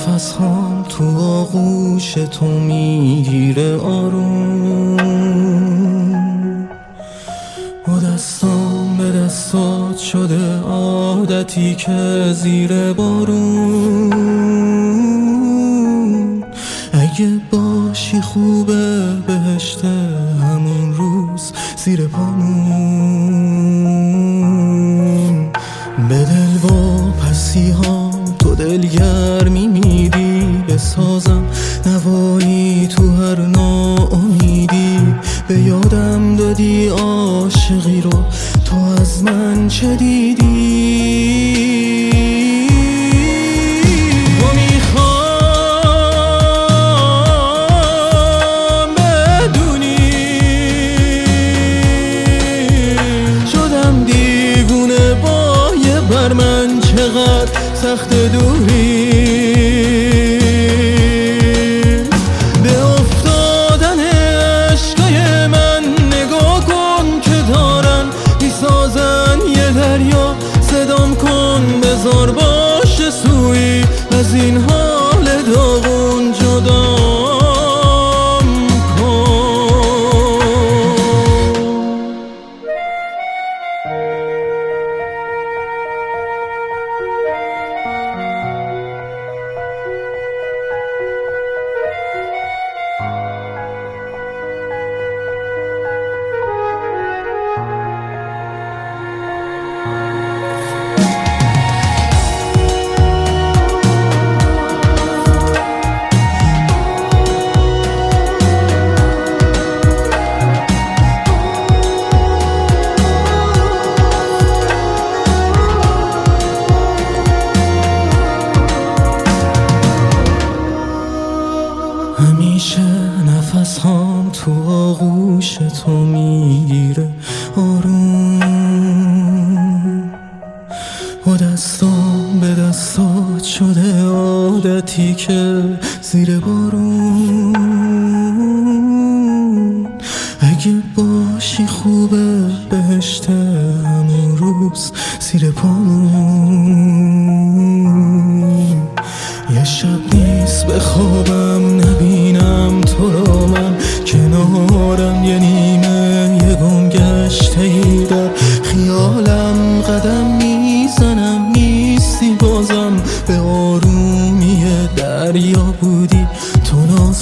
نفس هام تو آغوش تو میگیره آروم، و دستام به دستات شده عادتی که زیر بارون. اگه باشی خوبه بهشت همون روز زیر پامون. به دل و پسی ها تو دلگرمی میدی، بسازم نوایی تو هر ناامیدی. به یادم دادی عاشقی رو تو از من چه دیدی. تو میخوام بدونی شدم دیوونه با یه بر من چقدر سخت دوری. به افتادن عشقای من نگاه کن که دارن میسازن یه دریا. صدام کن بذار باشه سوی از این حال داغون جدام کن. همیشه نفس هام تو آغوش تو میگیره آروم، و دستام به دستات شده عادتی که زیر بارون. اگه باشی خوبه بهشت همون روز زیر پامون. یه شب نیست بخوابم نبینم تو رو من کنارم، یه نیمه یه گم گشته ای در خیالم قدم میزنم. نیستی بازم به آرومی دریا بودی تو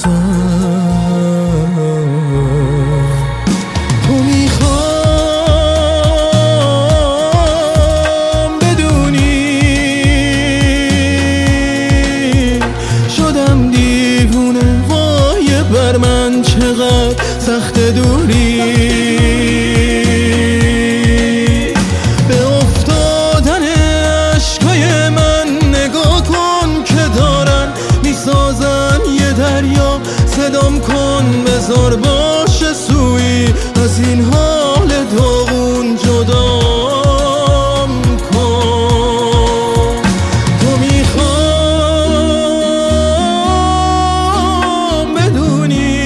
نازم. تو میخوام بدونی شدم دیوونه وای بر من چقدر سخت دوری. به افتادن عشقای من نگاه کن که دارن میسازن یه دریا. صدام کن بذار باشه سوی از این حال داغون جدام کن. تو میخوام بدونی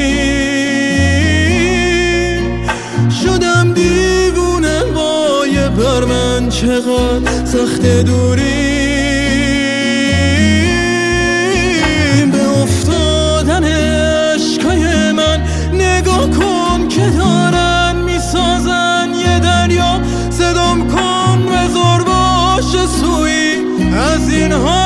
شدم دیوونه وای بر من چقدر سخت دوری. به افتادن عشقای من نگاه کن که دارن میسازن یه دریا. صدام کن بذار باشه سوی از این